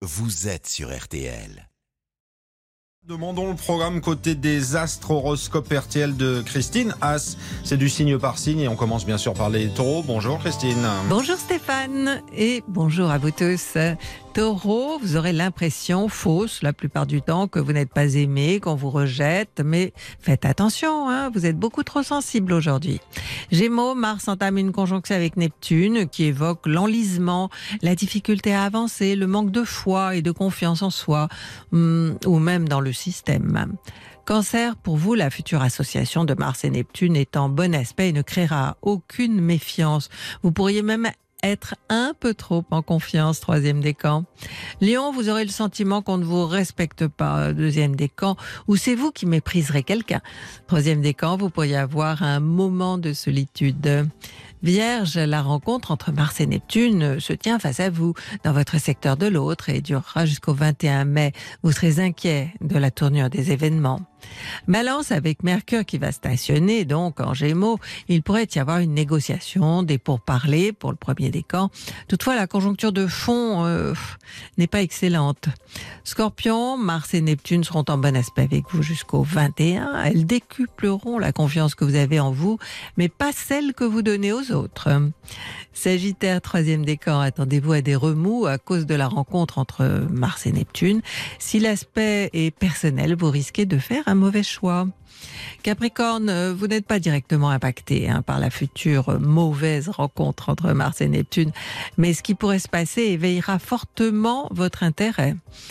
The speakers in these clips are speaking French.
vous êtes sur RTL. Demandons le programme côté des astres, horoscope RTL de Christine. As, c'est du signe par signe et on commence bien sûr par les taureaux. Bonjour Christine. Bonjour Stéphane et bonjour à vous tous. Taureau, vous aurez l'impression fausse la plupart du temps que vous n'êtes pas aimé, qu'on vous rejette, mais faites attention, vous êtes beaucoup trop sensible aujourd'hui. Gémeaux, Mars entame une conjonction avec Neptune qui évoque l'enlisement, la difficulté à avancer, le manque de foi et de confiance en soi, ou même dans le système. Cancer, pour vous, la future association de Mars et Neptune est en bon aspect et ne créera aucune méfiance. Vous pourriez même être un peu trop en confiance, troisième décan. Lion, vous aurez le sentiment qu'on ne vous respecte pas, deuxième décan, ou c'est vous qui mépriserez quelqu'un. Troisième décan, vous pourriez avoir un moment de solitude. Vierge, la rencontre entre Mars et Neptune se tient face à vous, dans votre secteur de l'autre, et durera jusqu'au 21 mai. Vous serez inquiet de la tournure des événements. Balance, avec Mercure qui va stationner donc en Gémeaux, il pourrait y avoir une négociation, des pourparlers pour le premier décan. Toutefois, la conjoncture de fond n'est pas excellente. Scorpion, Mars et Neptune seront en bon aspect avec vous jusqu'au 21. Elles décupleront la confiance que vous avez en vous, mais pas celle que vous donnez aux autres. Sagittaire, troisième décan, attendez-vous à des remous à cause de la rencontre entre Mars et Neptune. Si l'aspect est personnel, vous risquez de faire un mauvais choix. Capricorne, vous n'êtes pas directement impacté par la future mauvaise rencontre entre Mars et Neptune, mais ce qui pourrait se passer éveillera fortement votre intérêt.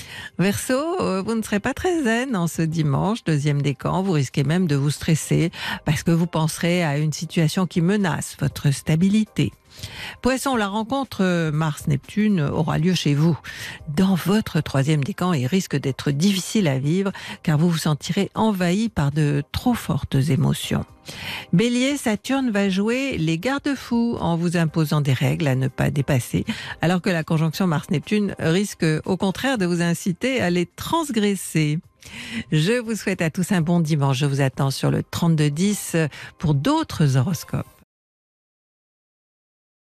Verseau, vous ne serez pas très zen en ce dimanche, deuxième décan, vous risquez même de vous stresser parce que vous penserez à une situation qui menace votre stabilité. Poisson, la rencontre Mars-Neptune aura lieu chez vous, dans votre troisième décan, et risque d'être difficile à vivre car vous vous sentirez envahi par de trop fortes émotions. Bélier, Saturne va jouer les garde-fous en vous imposant des règles à ne pas dépasser, alors que la conjonction Mars-Neptune risque au contraire de vous inciter à les transgresser. Je vous souhaite à tous un bon dimanche. Je vous attends sur le 3210 pour d'autres horoscopes.